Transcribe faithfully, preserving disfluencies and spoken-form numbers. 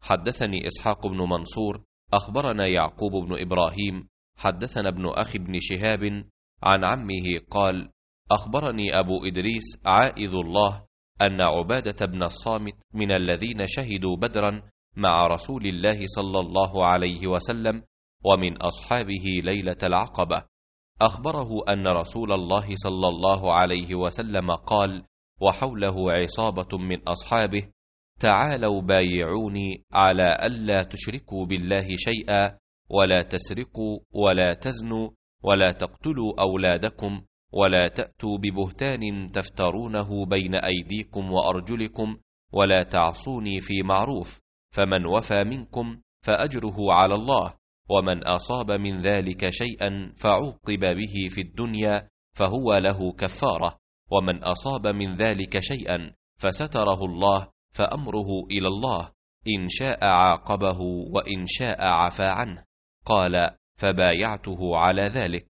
حدثني إسحاق بن منصور أخبرنا يعقوب بن إبراهيم حدثنا ابن أخي بن شهاب عن عمه قال: أخبرني أبو إدريس عائذ الله أن عبادة بن الصامت من الذين شهدوا بدرا مع رسول الله صلى الله عليه وسلم ومن أصحابه ليلة العقبة، أخبره أن رسول الله صلى الله عليه وسلم قال وحوله عصابة من أصحابه: تعالوا بايعوني على ألا تشركوا بالله شيئا، ولا تسرقوا ولا تزنوا ولا تقتلوا أولادكم، ولا تأتوا ببهتان تفترونه بين أيديكم وأرجلكم، ولا تعصوني في معروف، فمن وفى منكم فأجره على الله، ومن أصاب من ذلك شيئا فعوقب به في الدنيا فهو له كفارة، ومن أصاب من ذلك شيئا فستره الله فأمره إلى الله، إن شاء عاقبه وإن شاء عفى عنه. قال: فبايعته على ذلك.